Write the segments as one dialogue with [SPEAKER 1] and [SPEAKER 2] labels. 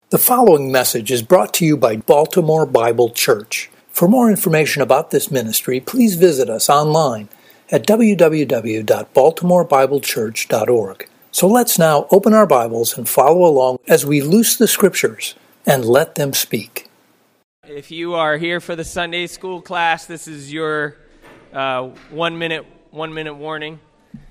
[SPEAKER 1] The following message is brought to you by Baltimore Bible Church. For more information about this ministry, please visit us online at www.baltimorebiblechurch.org. So let's now open our Bibles and follow along as we loose the Scriptures and let them speak.
[SPEAKER 2] If you are here for the Sunday school class, this is your 1 minute warning.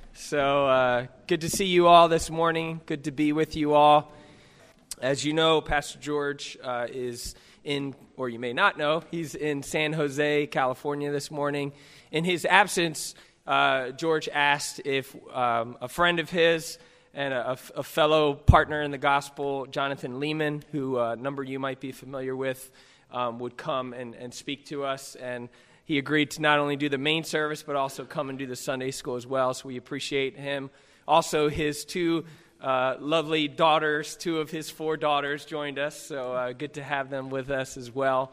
[SPEAKER 2] So good to see you all this morning. Good to be with you all. As you know, Pastor George is in, or you may not know, he's in San Jose, California this morning. In his absence, George asked if a friend of his and a fellow partner in the gospel, Jonathan Lehman, who a number of you might be familiar with, would come and speak to us. And he agreed to not only do the main service, but also come and do the Sunday school as well. So we appreciate him. Also, his two lovely daughters, two of his 4 daughters joined us, so good to have them with us as well.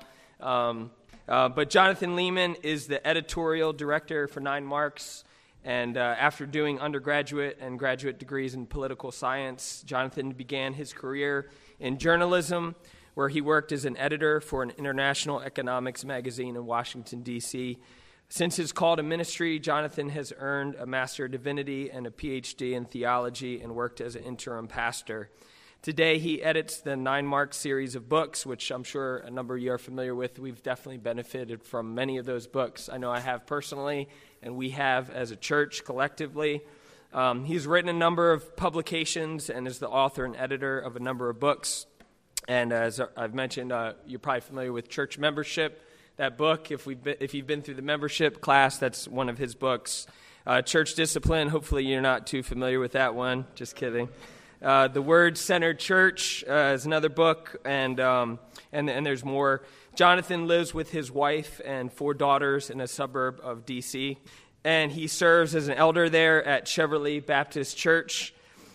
[SPEAKER 2] But Jonathan Lehman is the editorial director for 9 Marks, and after doing undergraduate and graduate degrees in political science, Jonathan began his career in journalism, where he worked as an editor for an international economics magazine in Washington, D.C. Since his call to ministry, Jonathan has earned a Master of Divinity and a Ph.D. in theology and worked as an interim pastor. Today, he edits the 9 Marks series of books, which I'm sure a number of you are familiar with. We've definitely benefited from many of those books. I know I have personally, and we have as a church collectively. He's written a number of publications and is the author and editor of a number of books. And as I've mentioned, you're probably familiar with Church Membership. That book, if you've been through the membership class, that's one of his books. Church Discipline, hopefully you're not too familiar with that one. Just kidding. The Word-Centered Church is another book, and there's more. Jonathan lives with his wife and 4 daughters in a suburb of D.C., and he serves as an elder there at Cheverly Baptist Church.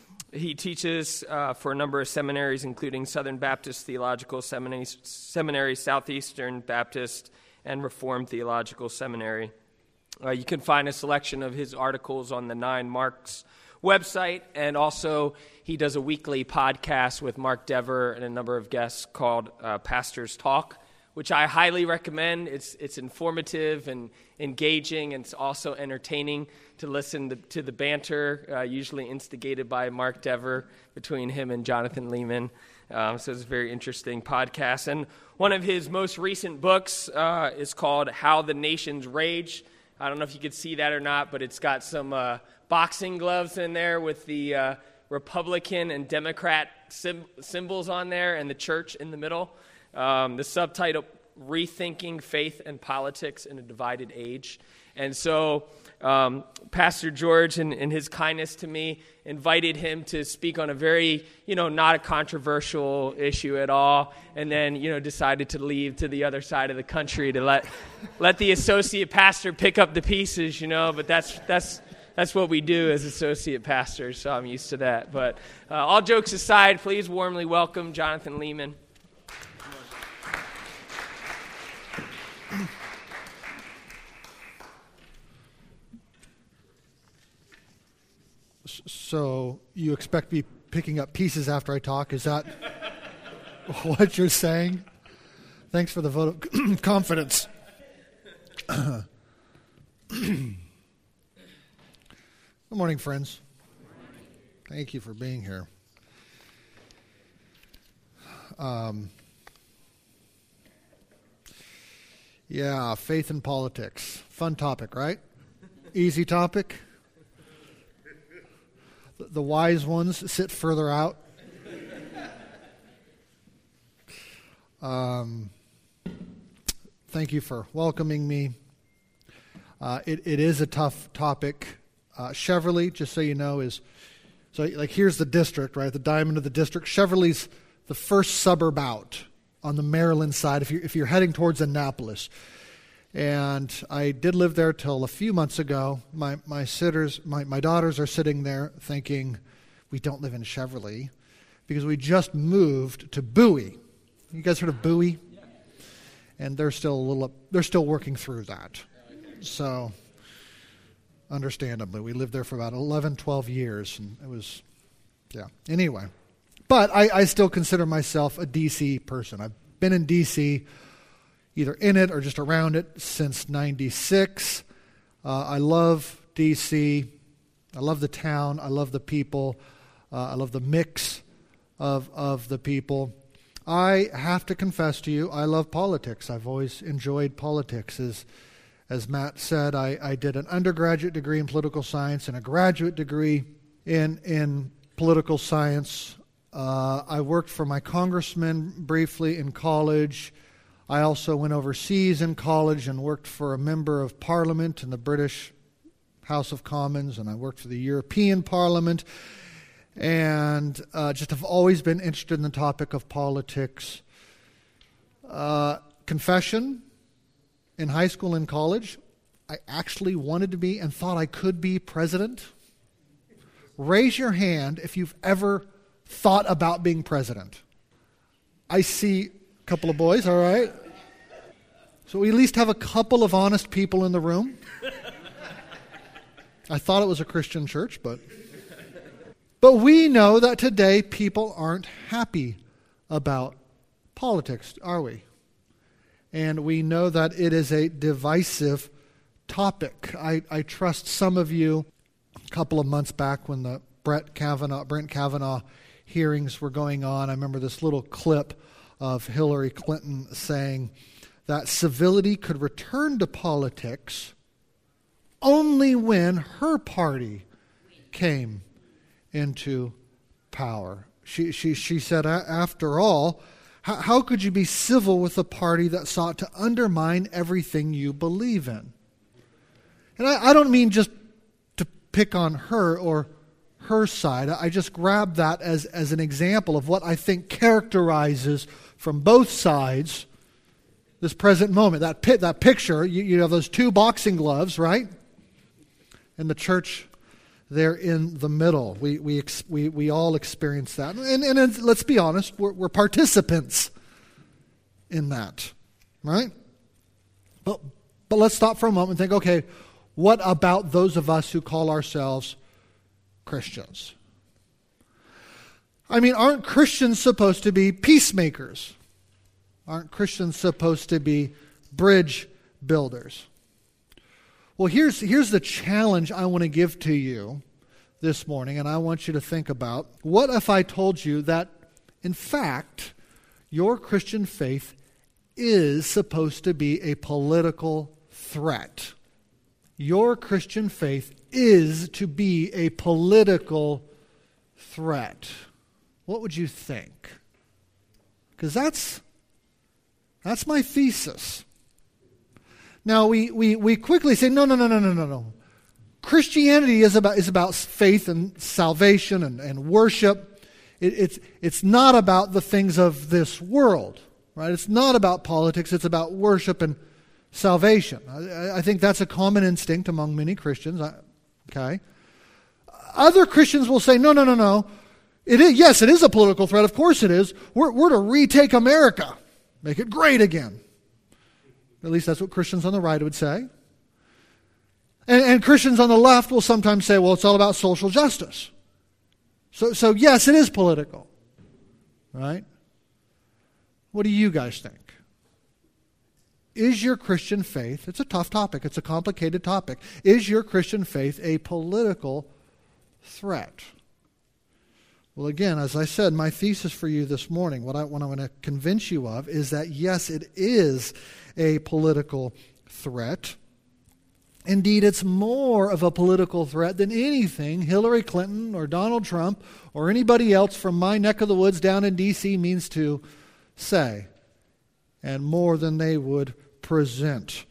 [SPEAKER 2] He teaches for a number of seminaries, including Southern Baptist Theological Seminary, Southeastern Baptist, and Reformed Theological Seminary. You can find a selection of his articles on the 9 Marks website, and also he does a weekly podcast with Mark Dever and a number of guests called Pastor's Talk, which I highly recommend. It's informative and engaging, and it's also entertaining to listen to the banter, usually instigated by Mark Dever between him and Jonathan Lehman. So it's a very interesting podcast. And one of his most recent books is called How the Nations Rage. I don't know if you could see that or not, but it's got some boxing gloves in there with the Republican and Democrat symbols on there and the church in the middle. The subtitle, Rethinking Faith and Politics in a Divided Age. And so Pastor George, in his kindness to me, invited him to speak on a very, not a controversial issue at all, and then, decided to leave to the other side of the country to let the associate pastor pick up the pieces, but that's what we do as associate pastors, so I'm used to that. But all jokes aside, please warmly welcome Jonathan Lehman.
[SPEAKER 3] So you expect me picking up pieces after I talk? Is that what you're saying? Thanks for the vote of confidence. Good morning, friends. Thank you for being here. Yeah, faith and politics. Fun topic, right? Easy topic. The wise ones sit further out. Thank you for welcoming me. It is a tough topic. Cheverly, just so you know, here's the district, right? The diamond of the district. Cheverly's the first suburb out on the Maryland side if you're heading towards Annapolis. And I did live there till a few months ago. My daughters are sitting there thinking, we don't live in Cheverly because we just moved to Bowie. You guys heard of Bowie? Yeah. And they're still working through that. So, understandably, we lived there for about 11, 12 years, and it was, yeah. Anyway, But I still consider myself a D.C. person. I've been in D.C., either in it or just around it, since 96. I love D.C. I love the town. I love the people. I love the mix of the people. I have to confess to you, I love politics. I've always enjoyed politics. As Matt said, I did an undergraduate degree in political science and a graduate degree in political science. I worked for my congressman briefly in college. I also went overseas in college and worked for a member of parliament in the British House of Commons, and I worked for the European Parliament. And just have always been interested in the topic of politics. Confession, in high school and college, I actually wanted to be and thought I could be president. Raise your hand if you've ever thought about being president. I see a couple of boys, all right. So we at least have a couple of honest people in the room. I thought it was a Christian church, but we know that today people aren't happy about politics, are we? And we know that it is a divisive topic. I trust some of you, a couple of months back when the Brent Kavanaugh hearings were going on, I remember this little clip of Hillary Clinton saying that civility could return to politics only when her party came into power. She said, after all, how could you be civil with a party that sought to undermine everything you believe in? And I don't mean just to pick on her or her side. I just grabbed that as an example of what I think characterizes from both sides this present moment. That picture, you have those two boxing gloves, right? And the church there in the middle. We all experience that. And let's be honest, we're participants in that, right? But let's stop for a moment and think, okay, what about those of us who call ourselves Christians? I mean, aren't Christians supposed to be peacemakers? Aren't Christians supposed to be bridge builders? Well, here's the challenge I want to give to you this morning, and I want you to think about, what if I told you that, in fact, your Christian faith is supposed to be a political threat? Your Christian faith is to be a political threat. What would you think? Because that's my thesis. Now, we quickly say, no. Christianity is about faith and salvation and worship. It's not about the things of this world, right? It's not about politics. It's about worship and salvation. I think that's a common instinct among many Christians. Okay. Other Christians will say, no. Yes, it is a political threat. Of course it is. We're to retake America, make it great again. At least that's what Christians on the right would say. And Christians on the left will sometimes say, well, it's all about social justice. So yes, it is political. Right? What do you guys think? Is your Christian faith, it's a tough topic, it's a complicated topic, is your Christian faith a political threat? Well, again, as I said, my thesis for you this morning, what I want to convince you of is that yes, it is a political threat. Indeed, it's more of a political threat than anything Hillary Clinton or Donald Trump or anybody else from my neck of the woods down in D.C. means to say, and more than they would present.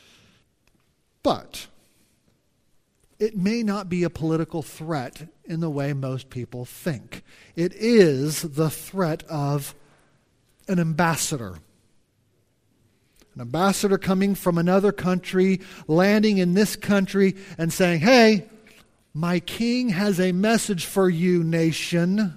[SPEAKER 3] But it may not be a political threat in the way most people think. It is the threat of an ambassador. An ambassador coming from another country, landing in this country and saying, hey, my king has a message for you, nation.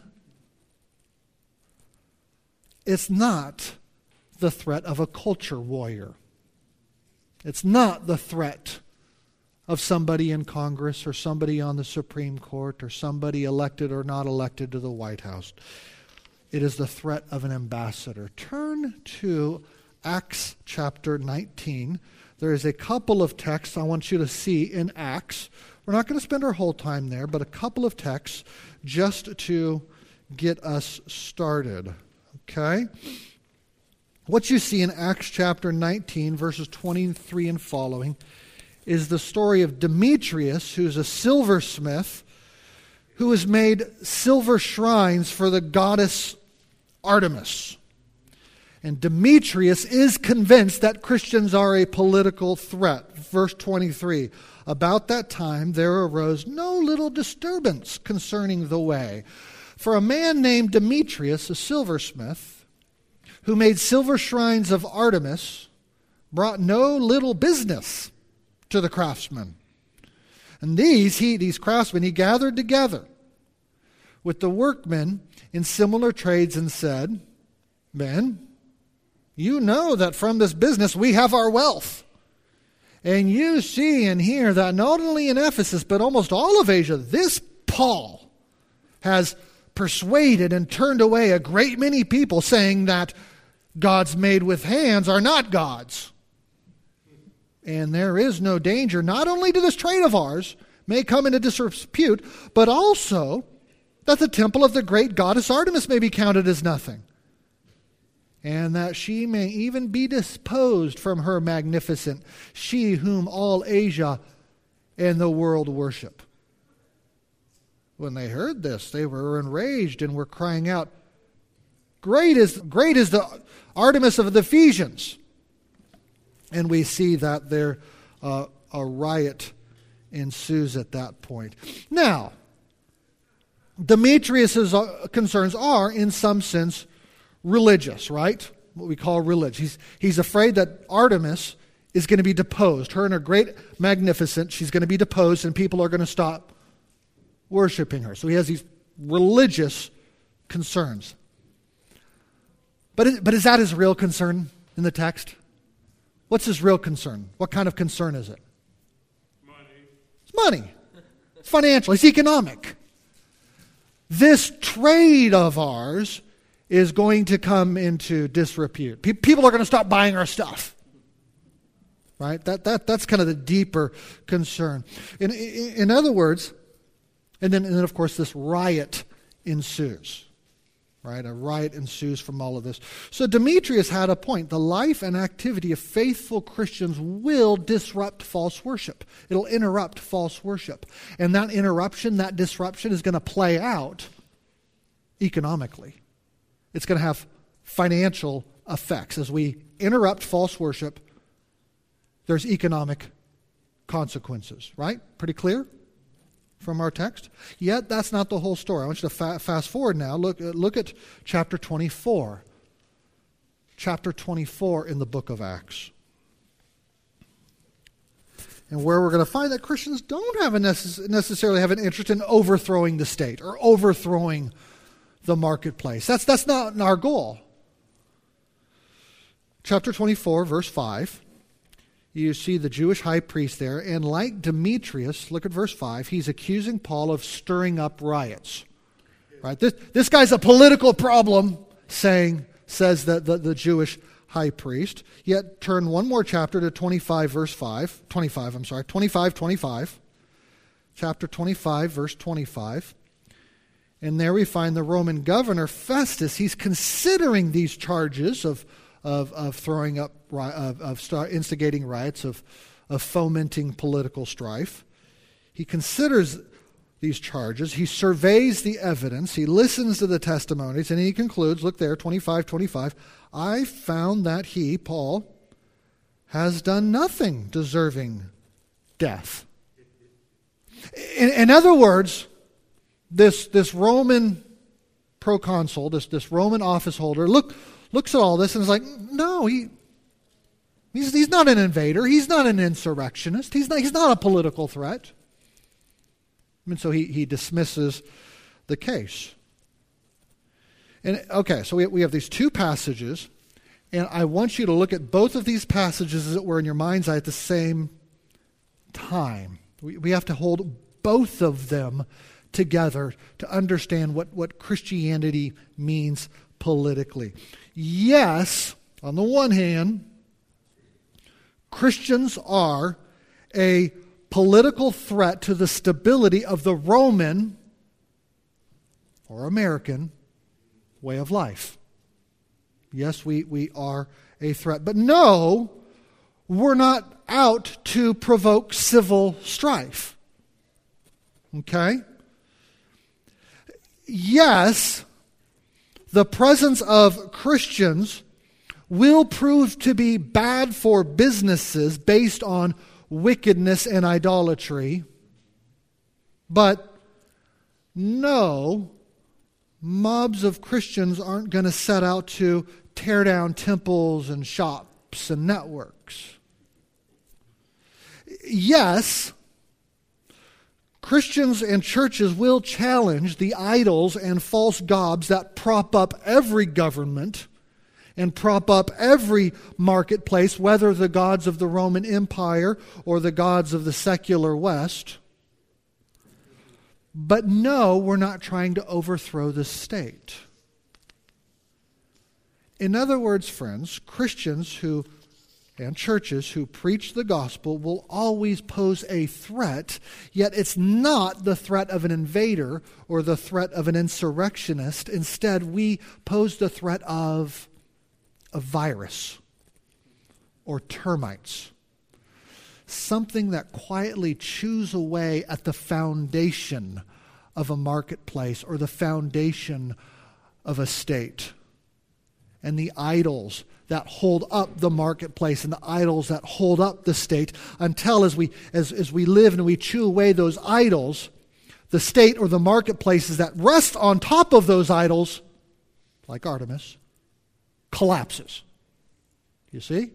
[SPEAKER 3] It's not the threat of a culture warrior. It's not the threat of somebody in Congress or somebody on the Supreme Court or somebody elected or not elected to the White House. It is the threat of an ambassador. Turn to Acts chapter 19. There is a couple of texts I want you to see in Acts. We're not going to spend our whole time there, but a couple of texts just to get us started. Okay? What you see in Acts chapter 19, verses 23 and following, is the story of Demetrius, who's a silversmith, who has made silver shrines for the goddess Artemis. And Demetrius is convinced that Christians are a political threat. Verse 23, about that time there arose no little disturbance concerning the way. For a man named Demetrius, a silversmith, who made silver shrines of Artemis, brought no little business to the craftsmen. And these craftsmen he gathered together with the workmen in similar trades and said, Men, you know that from this business we have our wealth. And you see and hear that not only in Ephesus, but almost all of Asia, this Paul has persuaded and turned away a great many people, saying that gods made with hands are not gods. And there is no danger, not only to this trade of ours may come into disrepute, but also that the temple of the great goddess Artemis may be counted as nothing, and that she may even be disposed from her magnificent, she whom all Asia and the world worship. When they heard this, they were enraged and were crying out, Great is the Artemis of the Ephesians. And we see that there a riot ensues at that point. Now, Demetrius' concerns are, in some sense, religious, right? What we call religion. He's afraid that Artemis is going to be deposed. Her and her great magnificent, she's going to be deposed and people are going to stop worshiping her. So he has these religious concerns. But is that his real concern in the text? What's his real concern? What kind of concern is it?
[SPEAKER 4] Money.
[SPEAKER 3] It's money. It's financial. It's economic. This trade of ours is going to come into disrepute. People are going to stop buying our stuff. Right? That's kind of the deeper concern. In other words, and then of course this riot ensues. Right? A riot ensues from all of this. So Demetrius had a point. The life and activity of faithful Christians will disrupt false worship. It'll interrupt false worship. And that interruption, that disruption is going to play out economically. It's going to have financial effects. As we interrupt false worship, there's economic consequences. Right? Pretty clear from our text? Yet that's not the whole story. I want you to fast forward now. Look at chapter 24. Chapter 24 in the book of Acts. And where we're going to find that Christians don't have necessarily have an interest in overthrowing the state or overthrowing the marketplace. That's not our goal. Chapter 24, verse 5. You see the Jewish high priest there, and like Demetrius, look at verse 5, he's accusing Paul of stirring up riots. Right? This guy's a political problem, says that the Jewish high priest. Yet turn one more chapter to 25, verse 5. 25. Chapter 25, verse 25. And there we find the Roman governor Festus. He's considering these charges of throwing up, instigating riots, of fomenting political strife. He considers these charges. He surveys the evidence. He listens to the testimonies, and he concludes, look there, 25, I found that he, Paul, has done nothing deserving death. In other words, this Roman proconsul, this Roman office holder, looks at all this and is like, no, he's not an invader. He's not an insurrectionist. He's not a political threat. And so he dismisses the case. And okay, so we have these two passages, and I want you to look at both of these passages as it were in your mind's eye at the same time. We have to hold both of them together to understand what Christianity means politically. Yes, on the one hand, Christians are a political threat to the stability of the Roman or American way of life. Yes, we are a threat. But no, we're not out to provoke civil strife. Okay? Yes, the presence of Christians will prove to be bad for businesses based on wickedness and idolatry. But no, mobs of Christians aren't going to set out to tear down temples and shops and networks. Yes, Christians and churches will challenge the idols and false gods that prop up every government and prop up every marketplace, whether the gods of the Roman Empire or the gods of the secular West. But no, we're not trying to overthrow the state. In other words, friends, Christians and churches who preach the gospel will always pose a threat, yet it's not the threat of an invader or the threat of an insurrectionist. Instead, we pose the threat of a virus or termites, something that quietly chews away at the foundation of a marketplace or the foundation of a state. And the idols that hold up the marketplace and the idols that hold up the state, until as we live and we chew away those idols, the state or the marketplaces that rest on top of those idols, like Artemis, collapses. You see?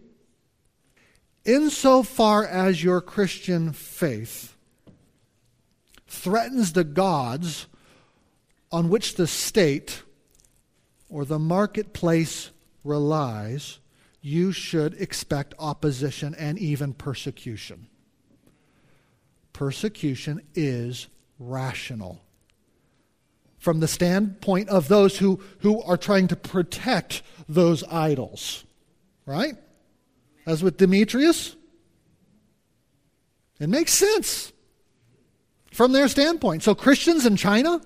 [SPEAKER 3] Insofar as your Christian faith threatens the gods on which the state or the marketplace relies, you should expect opposition and even persecution. Persecution is rational. From the standpoint of those who are trying to protect those idols. Right? As with Demetrius, it makes sense from their standpoint. So Christians in China,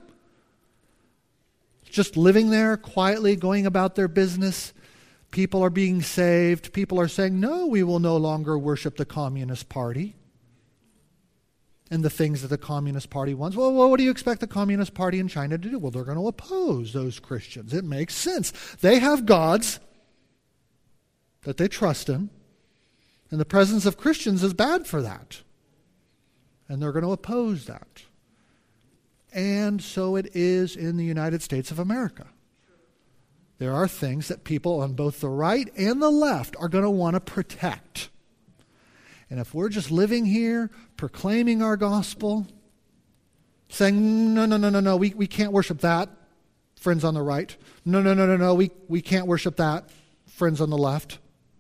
[SPEAKER 3] just living there quietly, going about their business, people are being saved. People are saying, no, we will no longer worship the Communist Party and the things that the Communist Party wants. Well, what do you expect the Communist Party in China to do? Well, they're going to oppose those Christians. It makes sense. They have gods that they trust in, and the presence of Christians is bad for that. And they're going to oppose that. And so it is in the United States of America. There are things that people on both the right and the left are going to want to protect. And if we're just living here, proclaiming our gospel, saying, no, we can't worship that, friends on the right. No, we can't worship that, friends on the left.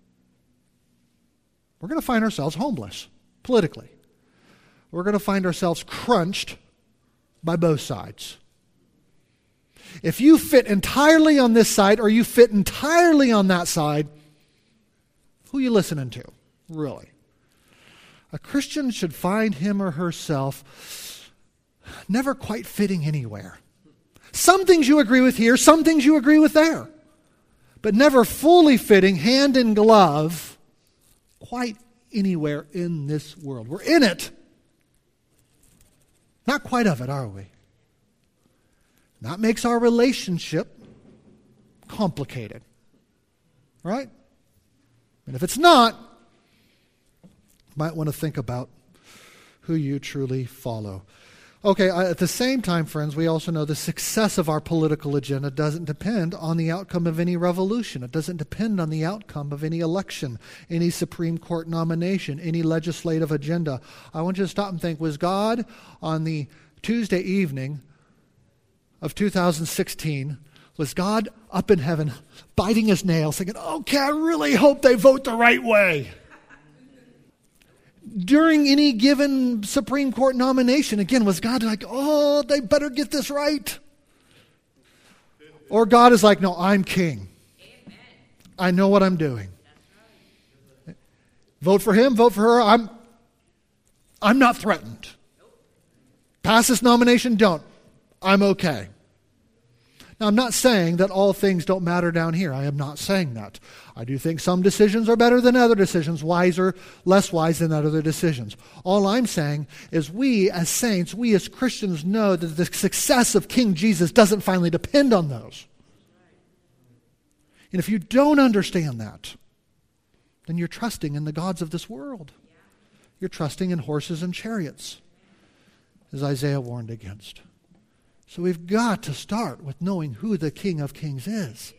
[SPEAKER 3] We're going to find ourselves homeless, politically. We're going to find ourselves crunched by both sides. If you fit entirely on this side or you fit entirely on that side, who are you listening to, really? A Christian should find him or herself never quite fitting anywhere. Some things you agree with here, some things you agree with there, but never fully fitting hand in glove quite anywhere in this world. We're in it. Not quite of it, are we? That makes our relationship complicated. Right? And if it's not, you might want to think about who you truly follow. Okay, at the same time, friends, we also know the success of our political agenda doesn't depend on the outcome of any revolution. It doesn't depend on the outcome of any election, any Supreme Court nomination, any legislative agenda. I want you to stop and think, was God on the Tuesday evening of 2016, was God up in heaven biting his nails thinking, okay, I really hope they vote the right way? during any given Supreme Court nomination, again, was God like, oh, they better get this right? Or God is like, no, I'm king. I know what I'm doing. Vote for him, vote for her. I'm not threatened. Pass this nomination, don't. I'm okay. Now, I'm not saying that all things don't matter down here. I am not saying that. I do think some decisions are better than other decisions, wiser, less wise than other decisions. All I'm saying is we as saints, we as Christians know that the success of King Jesus doesn't finally depend on those. And if you don't understand that, then you're trusting in the gods of this world. You're trusting in horses and chariots, as Isaiah warned against. So we've got to start with knowing who the King of Kings is.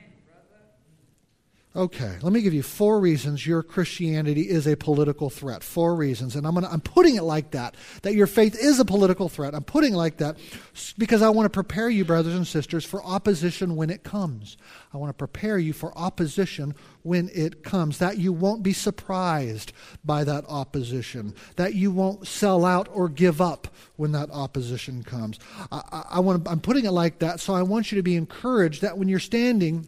[SPEAKER 3] Okay, let me give you 4 reasons your Christianity is a political threat. 4 reasons, and I'm putting it like that your faith is a political threat. I'm putting it like that because I want to prepare you, brothers and sisters, for opposition when it comes. I want to prepare you for opposition when it comes, that you won't be surprised by that opposition, that you won't sell out or give up when that opposition comes. I'm putting it like that, so I want you to be encouraged that when you're standing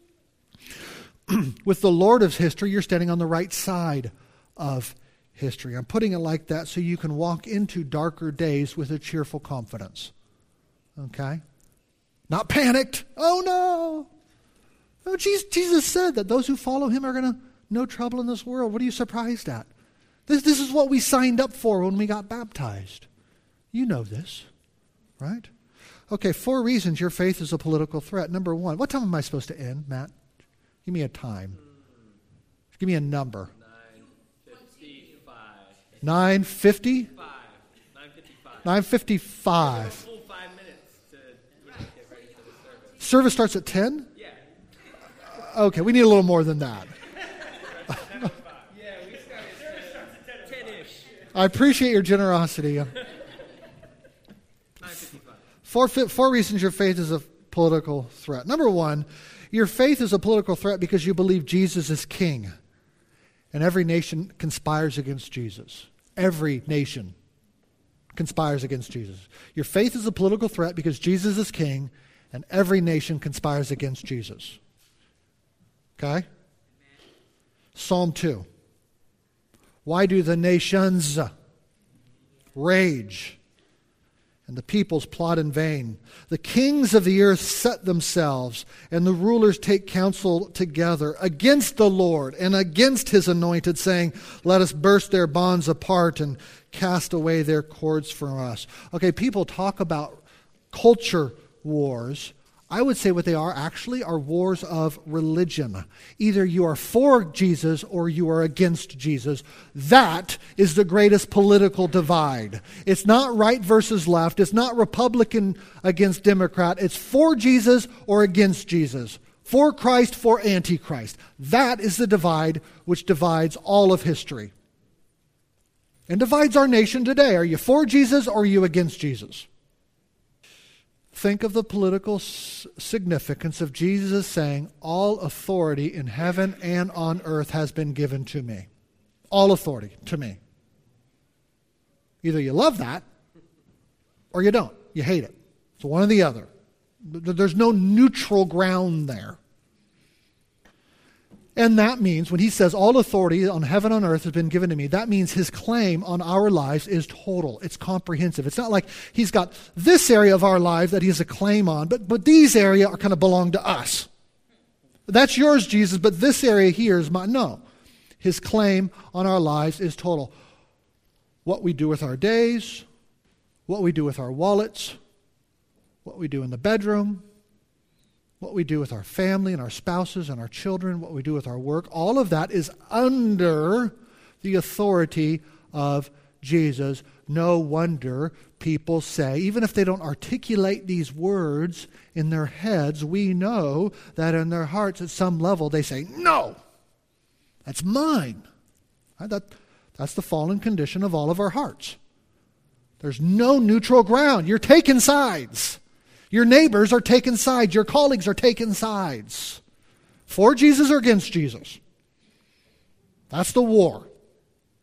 [SPEAKER 3] with the Lord of history, you're standing on the right side of history. I'm putting it like that so you can walk into darker days with a cheerful confidence. Okay? Not panicked. Oh no! No, Jesus said that those who follow him are going to know trouble in this world. What are you surprised at? This is what we signed up for when we got baptized. You know this, right? Okay, 4 reasons your faith is a political threat. Number 1, what time am I supposed to end, Matt? Give me a time. Give me a number. 9:55. 9:50? 9:55. 9:55.
[SPEAKER 2] Full 5 minutes to get ready for the service.
[SPEAKER 3] Service starts at 10?
[SPEAKER 2] Yeah.
[SPEAKER 3] Okay, we need a little more than that.
[SPEAKER 2] Yeah, we started at 10-ish.
[SPEAKER 3] I appreciate your generosity.
[SPEAKER 2] 9:55.
[SPEAKER 3] 4 reasons your faith is a political threat. Number 1, your faith is a political threat because you believe Jesus is king. And every nation conspires against Jesus. Every nation conspires against Jesus. Your faith is a political threat because Jesus is king and every nation conspires against Jesus. Okay? Psalm 2. Why do the nations rage and the peoples plot in vain? The kings of the earth set themselves, and the rulers take counsel together against the Lord and against his anointed, saying, let us burst their bonds apart and cast away their cords from us. Okay, people talk about culture wars. I would say what they are actually are wars of religion. Either you are for Jesus or you are against Jesus. That is the greatest political divide. It's not right versus left. It's not Republican against Democrat. It's for Jesus or against Jesus. For Christ, for Antichrist. That is the divide which divides all of history. And divides our nation today. Are you for Jesus or are you against Jesus? Think of the political significance of Jesus saying, all authority in heaven and on earth has been given to me. All authority to me. Either you love that or you don't. You hate it. It's one or the other. There's no neutral ground there. And that means when he says all authority on heaven and on earth has been given to me, that means his claim on our lives is total. It's comprehensive. It's not like he's got this area of our life that he has a claim on, but these areas are kind of belong to us. That's yours, Jesus, but this area here is mine. No. His claim on our lives is total. What we do with our days, what we do with our wallets, what we do in the bedroom, what we do with our family and our spouses and our children, what we do with our work, all of that is under the authority of Jesus. No wonder people say, even if they don't articulate these words in their heads, we know that in their hearts at some level they say, no, that's mine. That's the fallen condition of all of our hearts. There's no neutral ground. You're taking sides. Your neighbors are taking sides. Your colleagues are taking sides. For Jesus or against Jesus. That's the war.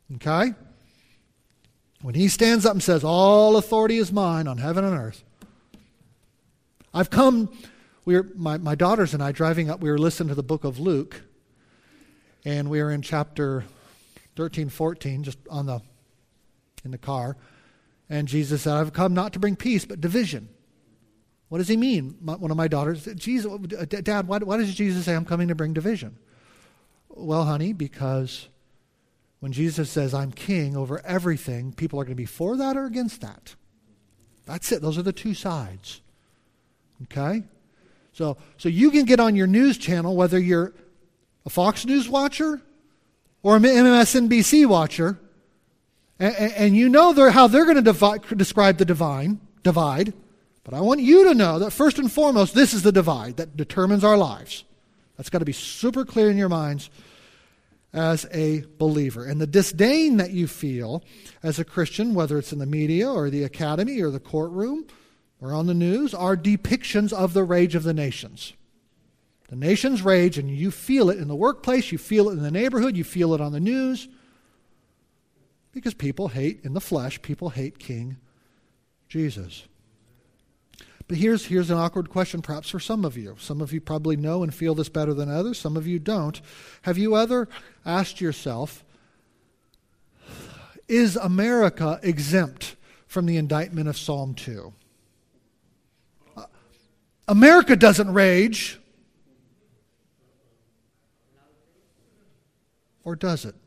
[SPEAKER 3] Okay? When he stands up and says, all authority is mine on heaven and earth. I've come, my daughters and I driving up, we were listening to the book of Luke, and we were in chapter 13, 14, just in the car, and Jesus said, I've come not to bring peace, but division. What does he mean? One of my daughters said, Dad, why does Jesus say I'm coming to bring division? Well, honey, because when Jesus says, I'm king over everything, people are going to be for that or against that. That's it. Those are the two sides. Okay? So you can get on your news channel, whether you're a Fox News watcher or an MSNBC watcher, and you know how they're going to describe the divide. But I want you to know that first and foremost, this is the divide that determines our lives. That's got to be super clear in your minds as a believer. And the disdain that you feel as a Christian, whether it's in the media or the academy or the courtroom or on the news, are depictions of the rage of the nations. The nations rage, and you feel it in the workplace, you feel it in the neighborhood, you feel it on the news, because people hate, in the flesh, people hate King Jesus. But here's an awkward question perhaps for some of you. Some of you probably know and feel this better than others. Some of you don't. Have you ever asked yourself, is America exempt from the indictment of Psalm 2? America doesn't rage. Or does it?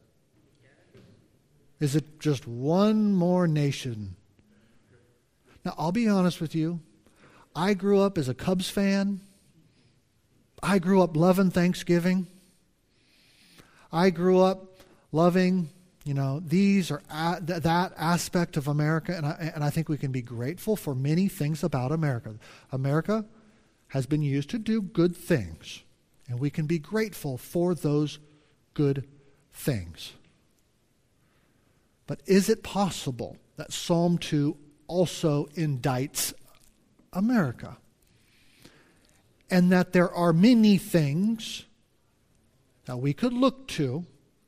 [SPEAKER 3] Is it just one more nation? Now, I'll be honest with you. I grew up as a Cubs fan. I grew up loving Thanksgiving. I grew up loving, these or that aspect of America, and I think we can be grateful for many things about America. America has been used to do good things, and we can be grateful for those good things. But is it possible that Psalm 2 also indicts America? And that there are many things that we could look to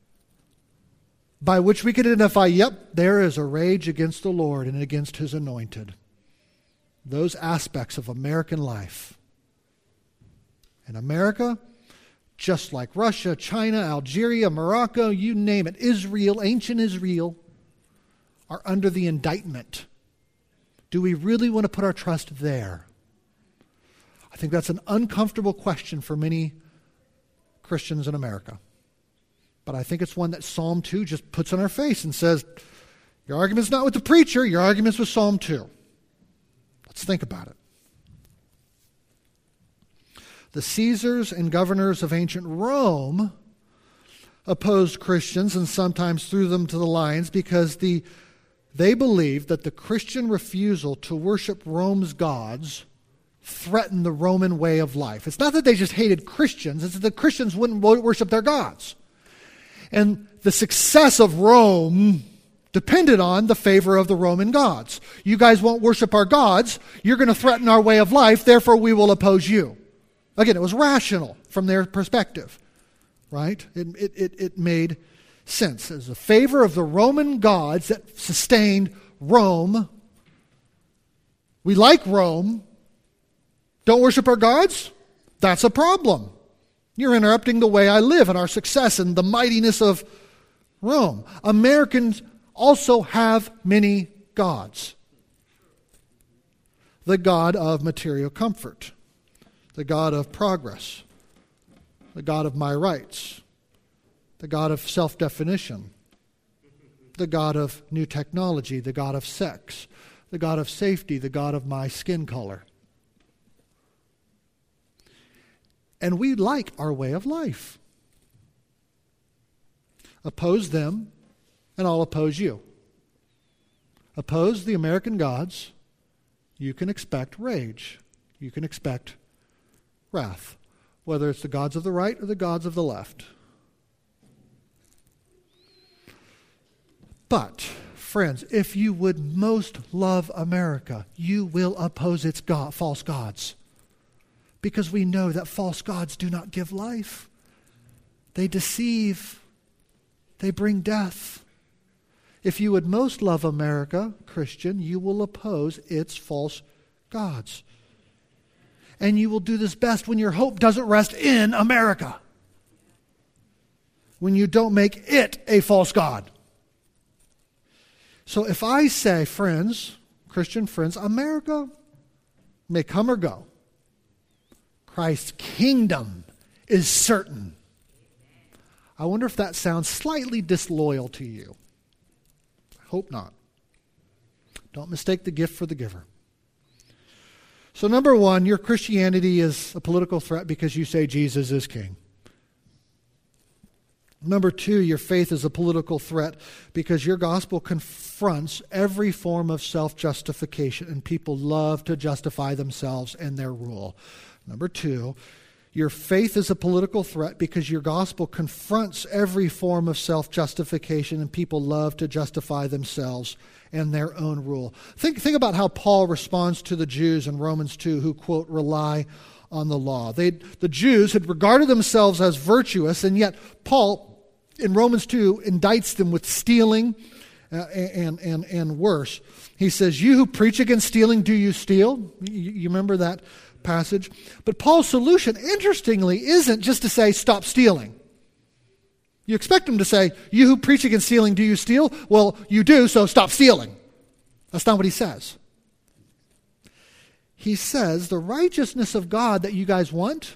[SPEAKER 3] by which we could identify, yep, there is a rage against the Lord and against His anointed. Those aspects of American life. And America, just like Russia, China, Algeria, Morocco, you name it, Israel, ancient Israel, are under the indictment. Do we really want to put our trust there? I think that's an uncomfortable question for many Christians in America. But I think it's one that Psalm 2 just puts on our face and says, your argument's not with the preacher, your argument's with Psalm 2. Let's think about it. The Caesars and governors of ancient Rome opposed Christians and sometimes threw them to the lions because they believed that the Christian refusal to worship Rome's gods threatened the Roman way of life. It's not that they just hated Christians, it's that the Christians wouldn't worship their gods. And the success of Rome depended on the favor of the Roman gods. You guys won't worship our gods, you're going to threaten our way of life, therefore we will oppose you. Again, it was rational from their perspective, right? It made sense. It was the favor of the Roman gods that sustained Rome. We like Rome. Don't worship our gods? That's a problem. You're interrupting the way I live and our success and the mightiness of Rome. Americans also have many gods. The God of material comfort. The God of progress. The God of my rights. The God of self-definition. The God of new technology. The God of sex. The God of safety. The God of my skin color. And we like our way of life. Oppose them, and I'll oppose you. Oppose the American gods, you can expect rage. You can expect wrath, whether it's the gods of the right or the gods of the left. But, friends, if you would most love America, you will oppose its false gods. Because we know that false gods do not give life. They deceive. They bring death. If you would most love America, Christian, you will oppose its false gods. And you will do this best when your hope doesn't rest in America. When you don't make it a false god. So if I say, friends, Christian friends, America may come or go, Christ's kingdom is certain. I wonder if that sounds slightly disloyal to you. I hope not. Don't mistake the gift for the giver. So number one, your Christianity is a political threat because you say Jesus is king. Number two, your faith is a political threat because your gospel confronts every form of self-justification, and people love to justify themselves and their rule. Number two, your faith is a political threat because your gospel confronts every form of self-justification, and people love to justify themselves and their own rule. Think about how Paul responds to the Jews in Romans 2 who, quote, rely on the law. The Jews had regarded themselves as virtuous, and yet Paul, in Romans 2, indicts them with stealing and worse. He says, you who preach against stealing, do you steal? You remember that passage? But Paul's solution, interestingly, isn't just to say, stop stealing. You expect him to say, you who preach against stealing, do you steal? Well, you do, so stop stealing. That's not what he says. He says, the righteousness of God that you guys want,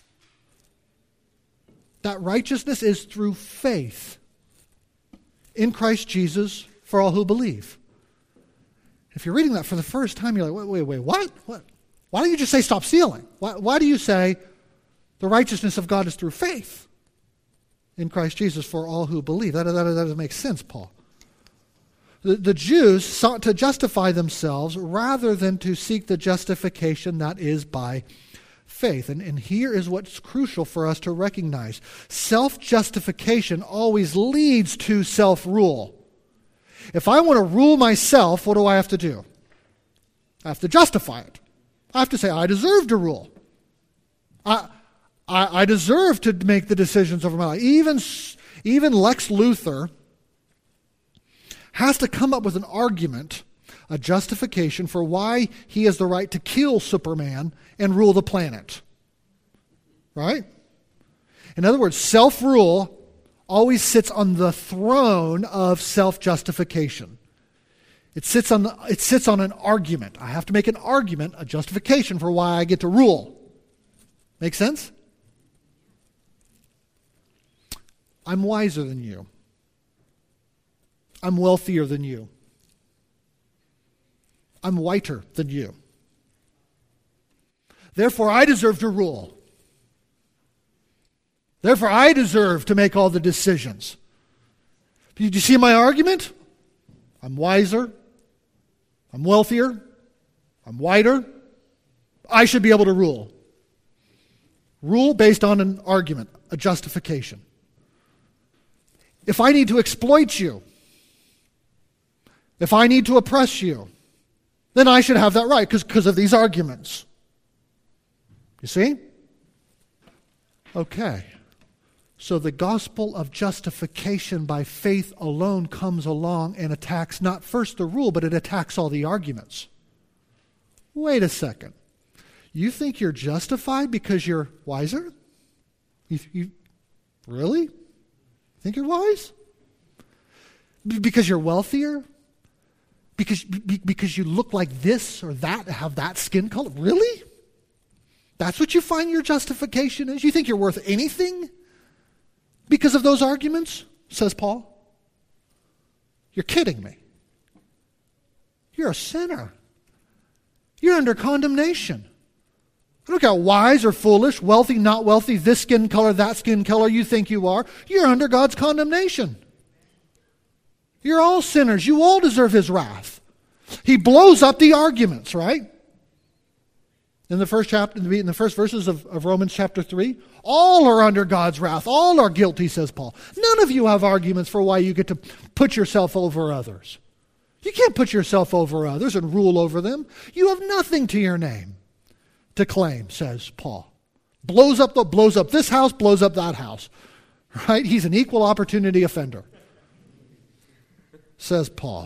[SPEAKER 3] that righteousness is through faith in Christ Jesus for all who believe. If you're reading that for the first time, you're like, wait, what? Why don't you just say stop stealing? Why do you say the righteousness of God is through faith in Christ Jesus for all who believe? That doesn't make sense, Paul. The Jews sought to justify themselves rather than to seek the justification that is by faith. And here is what's crucial for us to recognize. Self-justification always leads to self-rule. If I want to rule myself, what do I have to do? I have to justify it. I have to say, I deserve to rule. I deserve to make the decisions over my life. Even Lex Luthor has to come up with an argument, a justification for why he has the right to kill Superman and rule the planet. Right? In other words, self-rule always sits on the throne of self-justification. It sits on an argument. I have to make an argument, a justification for why I get to rule. Make sense? I'm wiser than you. I'm wealthier than you. I'm whiter than you. Therefore, I deserve to rule. Therefore, I deserve to make all the decisions. Do you see my argument? I'm wiser. I'm wealthier. I'm whiter. I should be able to rule. Rule based on an argument, a justification. If I need to exploit you, if I need to oppress you, then I should have that right because of these arguments. You see? Okay. So the gospel of justification by faith alone comes along and attacks not first the rule, but it attacks all the arguments. Wait a second. You think you're justified because you're wiser? You really? Think you're wise? Because you're wealthier? Because you look like this or that, have that skin color? Really? That's what you find your justification is? You think you're worth anything because of those arguments? Says Paul. You're kidding me. You're a sinner. You're under condemnation. I don't care how wise or foolish, wealthy, not wealthy, this skin color, that skin color you think you are. You're under God's condemnation. You're all sinners. You all deserve His wrath. He blows up the arguments, right? In the first chapter, in the first verses of Romans chapter 3, all are under God's wrath. All are guilty, says Paul. None of you have arguments for why you get to put yourself over others. You can't put yourself over others and rule over them. You have nothing to your name to claim, says Paul. Blows up this house, blows up that house. Right? He's an equal opportunity offender. says Paul.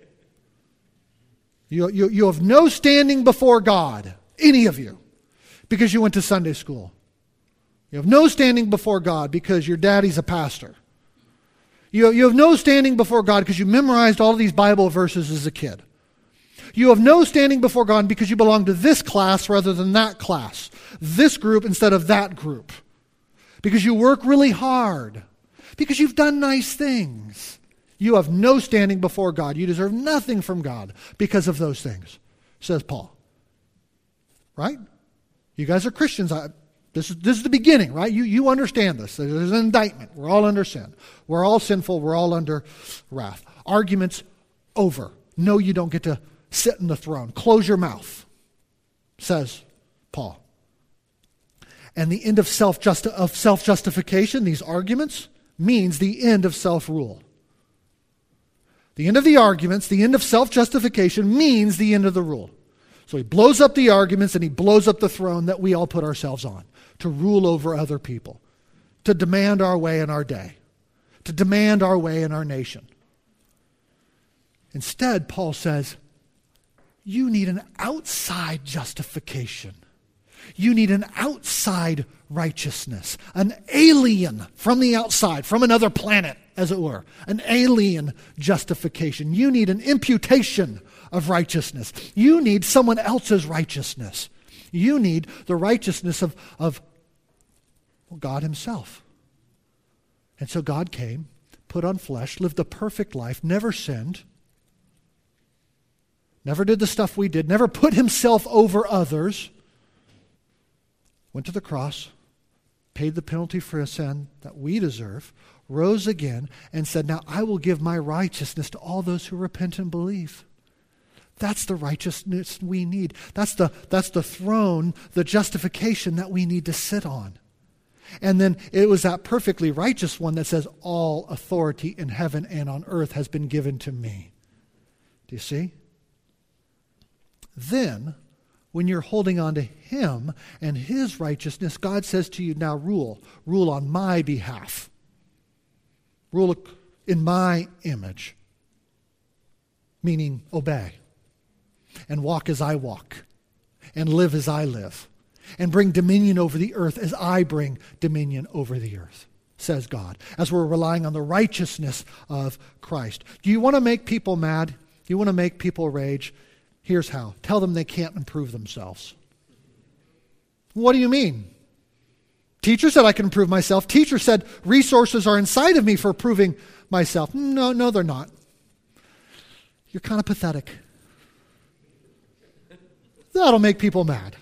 [SPEAKER 3] You have no standing before God, any of you, because you went to Sunday school. You have no standing before God because your daddy's a pastor. You have no standing before God because you memorized all of these Bible verses as a kid. You have no standing before God because you belong to this class rather than that class. This group instead of that group. Because you work really hard. Because you've done nice things. You have no standing before God. You deserve nothing from God because of those things, says Paul. Right? You guys are Christians. This is the beginning, right? You understand this. There's an indictment. We're all under sin. We're all sinful. We're all under wrath. Arguments over. No, you don't get to sit in the throne. Close your mouth, says Paul. And the end of self-justification, these arguments, means the end of self-rule. The end of the arguments, the end of self-justification means the end of the rule. So he blows up the arguments and he blows up the throne that we all put ourselves on to rule over other people, to demand our way in our day, to demand our way in our nation. Instead, Paul says, you need an outside justification. You need an outside righteousness, an alien from the outside, from another planet, as it were, an alien justification. You need an imputation of righteousness. You need someone else's righteousness. You need the righteousness of God himself. And so God came, put on flesh, lived a perfect life, never sinned, never did the stuff we did, never put himself over others, went to the cross, paid the penalty for a sin that we deserve, rose again, and said, now I will give my righteousness to all those who repent and believe. That's the righteousness we need. That's the throne, the justification that we need to sit on. And then it was that perfectly righteous one that says, all authority in heaven and on earth has been given to me. Do you see? Then, when you're holding on to him and his righteousness, God says to you, now rule. Rule on my behalf. Rule in my image. Meaning obey. And walk as I walk. And live as I live. And bring dominion over the earth as I bring dominion over the earth, says God, as we're relying on the righteousness of Christ. Do you want to make people mad? Do you want to make people rage? Here's how. Tell them they can't improve themselves. What do you mean? Teacher said I can improve myself. Teacher said resources are inside of me for improving myself. No, they're not. You're kind of pathetic. That'll make people mad.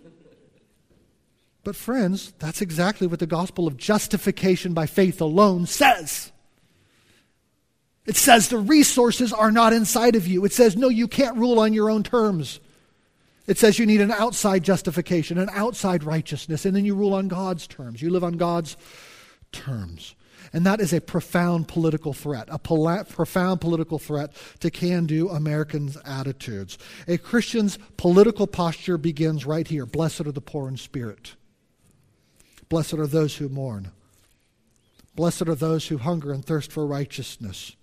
[SPEAKER 3] But friends, that's exactly what the gospel of justification by faith alone says. It says the resources are not inside of you. It says, no, you can't rule on your own terms. It says you need an outside justification, an outside righteousness, and then you rule on God's terms. You live on God's terms. And that is a profound political threat, profound political threat to can-do Americans' attitudes. A Christian's political posture begins right here. Blessed are the poor in spirit. Blessed are those who mourn. Blessed are those who hunger and thirst for righteousness.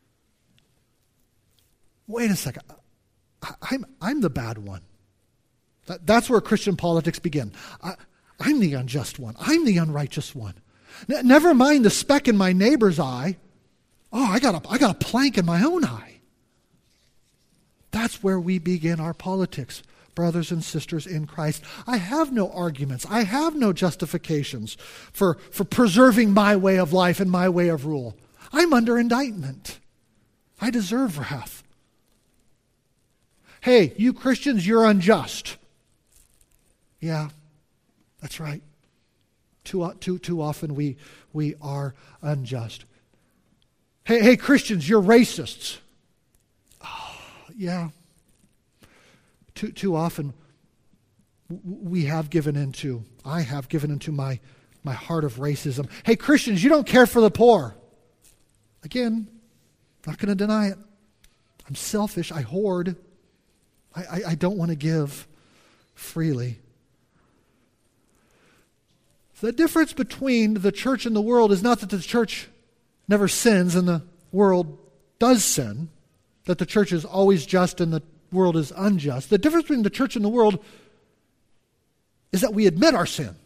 [SPEAKER 3] Wait a second. I'm the bad one. That's where Christian politics begin. I'm the unjust one. I'm the unrighteous one. Never mind the speck in my neighbor's eye. Oh, I got a plank in my own eye. That's where we begin our politics, brothers and sisters in Christ. I have no arguments. I have no justifications for preserving my way of life and my way of rule. I'm under indictment. I deserve wrath. Hey, you Christians, you're unjust. Yeah, that's right. Too often we are unjust. Hey, Christians, you're racists. Oh, yeah. Too often I have given into my heart of racism. Hey, Christians, you don't care for the poor. Again, not going to deny it. I'm selfish. I hoard. I don't want to give freely. The difference between the church and the world is not that the church never sins and the world does sin, that the church is always just and the world is unjust. The difference between the church and the world is that we admit our sin.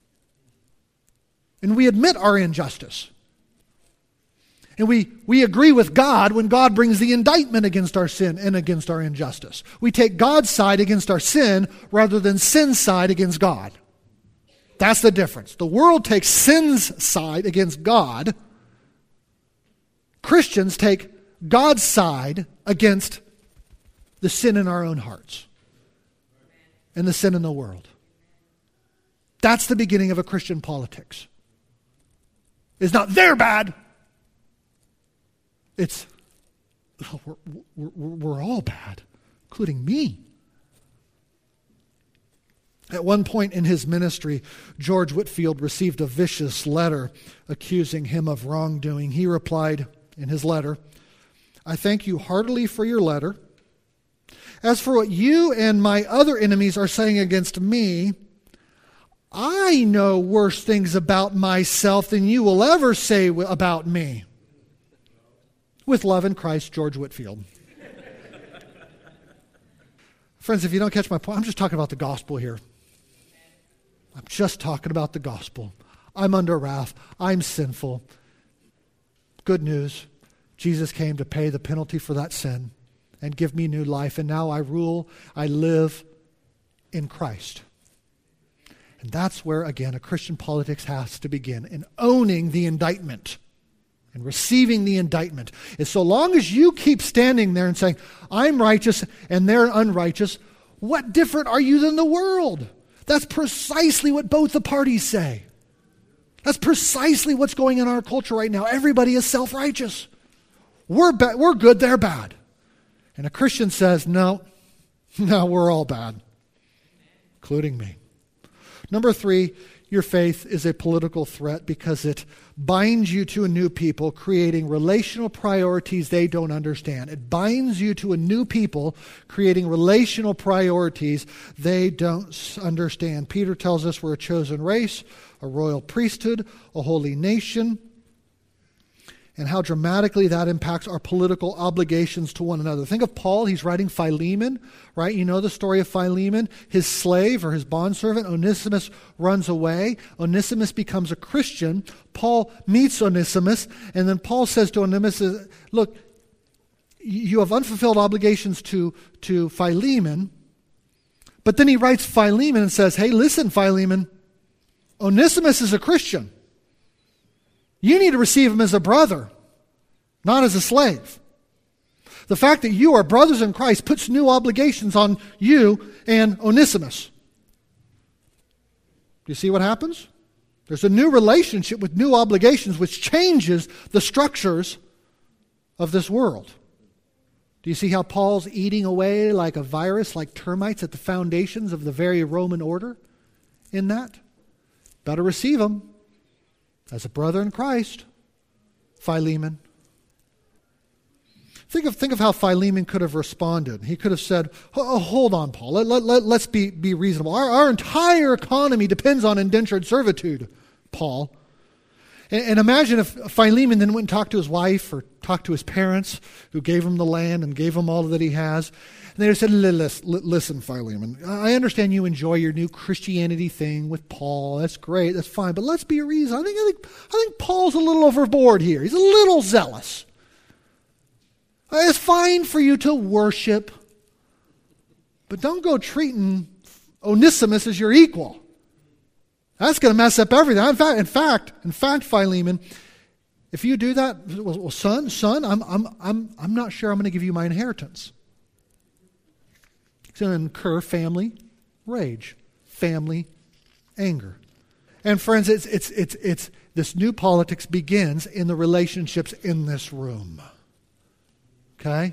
[SPEAKER 3] And we admit our injustice. And we agree with God when God brings the indictment against our sin and against our injustice. We take God's side against our sin rather than sin's side against God. That's the difference. The world takes sin's side against God. Christians take God's side against the sin in our own hearts and the sin in the world. That's the beginning of a Christian politics. It's not they're bad. It's, we're all bad, including me. At one point in his ministry, George Whitefield received a vicious letter accusing him of wrongdoing. He replied in his letter, "I thank you heartily for your letter. As for what you and my other enemies are saying against me, I know worse things about myself than you will ever say about me. With love in Christ, George Whitefield." Friends, if you don't catch my point, I'm just talking about the gospel here. I'm just talking about the gospel. I'm under wrath. I'm sinful. Good news. Jesus came to pay the penalty for that sin and give me new life. And now I rule, I live in Christ. And that's where, again, a Christian politics has to begin, in owning the indictment and receiving the indictment. And so long as you keep standing there and saying, I'm righteous and they're unrighteous, what different are you than the world? That's precisely what both the parties say. That's precisely what's going on in our culture right now. Everybody is self-righteous. We're good, they're bad. And a Christian says, no, we're all bad, including me. Number 3, your faith is a political threat because it binds you to a new people, creating relational priorities they don't understand. It binds you to a new people, creating relational priorities they don't understand. Peter tells us we're a chosen race, a royal priesthood, a holy nation, and how dramatically that impacts our political obligations to one another. Think of Paul. He's writing Philemon, right? You know the story of Philemon. His slave or his bondservant, Onesimus, runs away. Onesimus becomes a Christian. Paul meets Onesimus, and then Paul says to Onesimus, look, you have unfulfilled obligations to Philemon. But then he writes Philemon and says, hey, listen, Philemon, Onesimus is a Christian. You need to receive him as a brother, not as a slave. The fact that you are brothers in Christ puts new obligations on you and Onesimus. Do you see what happens? There's a new relationship with new obligations which changes the structures of this world. Do you see how Paul's eating away like a virus, like termites at the foundations of the very Roman order in that? Better receive him as a brother in Christ, Philemon. Think of how Philemon could have responded. He could have said, hold on, Paul, let's be reasonable. Our entire economy depends on indentured servitude, Paul. And imagine if Philemon then went and talked to his wife or talked to his parents who gave him the land and gave him all that he has. And they said, listen, Philemon, I understand you enjoy your new Christianity thing with Paul. That's great, that's fine. But let's be reasonable. I think Paul's a little overboard here. He's a little zealous. It's fine for you to worship, but don't go treating Onesimus as your equal. That's going to mess up everything. In fact, Philemon, if you do that, well, son, I'm not sure I'm going to give you my inheritance. It's going to incur family rage, family anger. And friends, it's this new politics begins in the relationships in this room. Okay?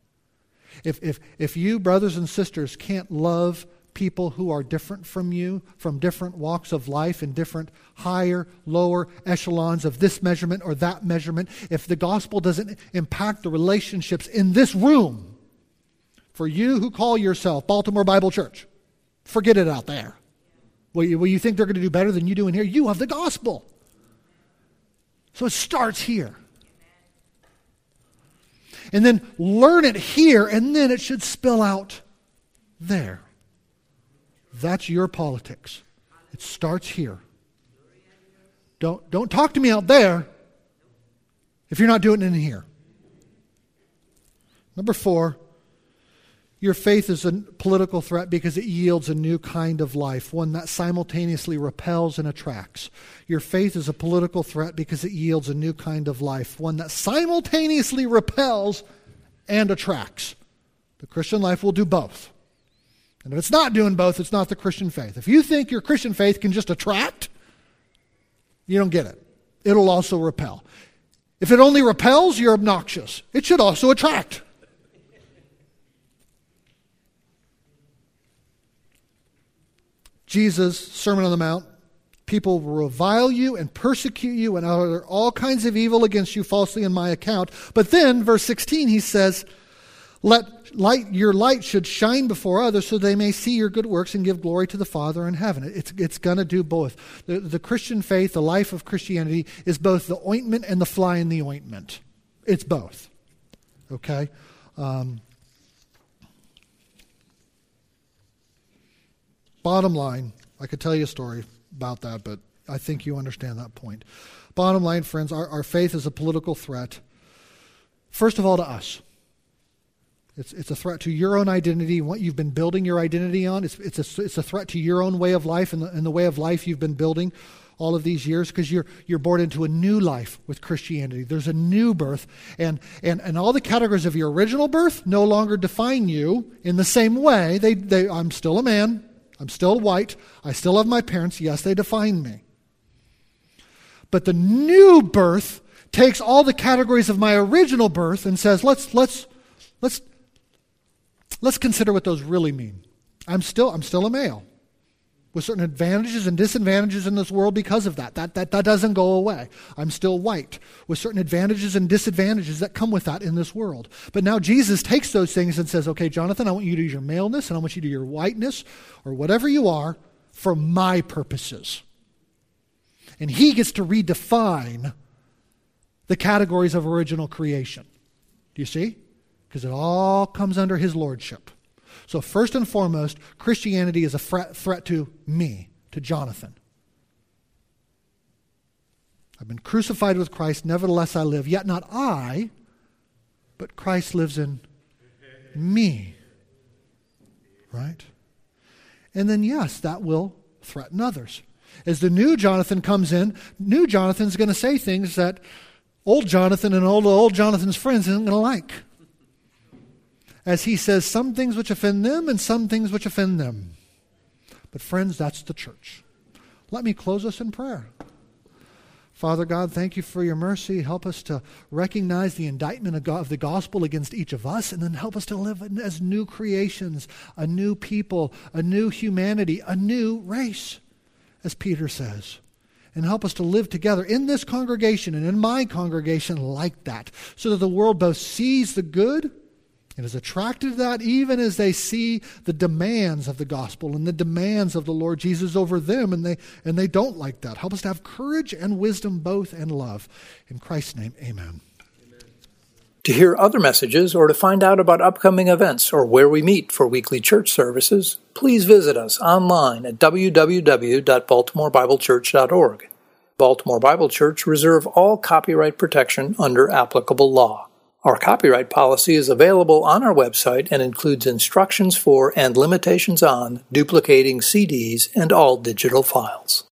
[SPEAKER 3] If you, brothers and sisters, can't love people who are different from you, from different walks of life and different higher, lower echelons of this measurement or that measurement, if the gospel doesn't impact the relationships in this room, for you who call yourself Baltimore Bible Church, forget it out there. Will you think they're going to do better than you do in here? You have the gospel. So it starts here. and then learn it here, and then it should spill out there. That's your politics. It starts here. Don't talk to me out there if you're not doing it in here. Number 4, your faith is a political threat because it yields a new kind of life, one that simultaneously repels and attracts. Your faith is a political threat because it yields a new kind of life, one that simultaneously repels and attracts. The Christian life will do both. And if it's not doing both, it's not the Christian faith. If you think your Christian faith can just attract, you don't get it. It'll also repel. If it only repels, you're obnoxious. It should also attract. Jesus, Sermon on the Mount, people will revile you and persecute you and utter all kinds of evil against you falsely in my account. But then, verse 16, he says, your light should shine before others so they may see your good works and give glory to the Father in heaven. It's going to do both. The Christian faith, the life of Christianity, is both the ointment and the fly in the ointment. It's both. Okay? Bottom line, I could tell you a story about that, but I think you understand that point. Bottom line, friends, our faith is a political threat. First of all, to us. It's a threat to your own identity and what you've been building your identity on. It's a threat to your own way of life and the way of life you've been building all of these years, because you're born into a new life with Christianity. There's a new birth, and all the categories of your original birth no longer define you in the same way. I'm still a man. I'm still white. I still have my parents. Yes, they define me. But the new birth takes all the categories of my original birth and says, let's consider what those really mean. I'm still a male with certain advantages and disadvantages in this world because of that. That doesn't go away. I'm still white with certain advantages and disadvantages that come with that in this world. But now Jesus takes those things and says, okay, Jonathan, I want you to use your maleness and I want you to use your whiteness or whatever you are for my purposes. And he gets to redefine the categories of original creation. Do you see? Because it all comes under his lordship. So first and foremost, Christianity is a threat to me, to Jonathan. I've been crucified with Christ, nevertheless I live. Yet not I, but Christ lives in me. Right? And then yes, that will threaten others. As the new Jonathan comes in, new Jonathan's going to say things that old Jonathan and old Jonathan's friends isn't going to like. As he says some things which offend them and some things which offend them. But friends, that's the church. Let me close us in prayer. Father God, thank you for your mercy. Help us to recognize the indictment of the gospel against each of us, and then help us to live as new creations, a new people, a new humanity, a new race, as Peter says. And help us to live together in this congregation and in my congregation like that, so that the world both sees the good and is attracted to that, even as they see the demands of the gospel and the demands of the Lord Jesus over them, and they don't like that. Help us to have courage and wisdom both, and love. In Christ's name, amen.
[SPEAKER 1] To hear other messages or to find out about upcoming events or where we meet for weekly church services, please visit us online at www.baltimorebiblechurch.org. Baltimore Bible Church reserve all copyright protection under applicable law. Our copyright policy is available on our website and includes instructions for and limitations on duplicating CDs and all digital files.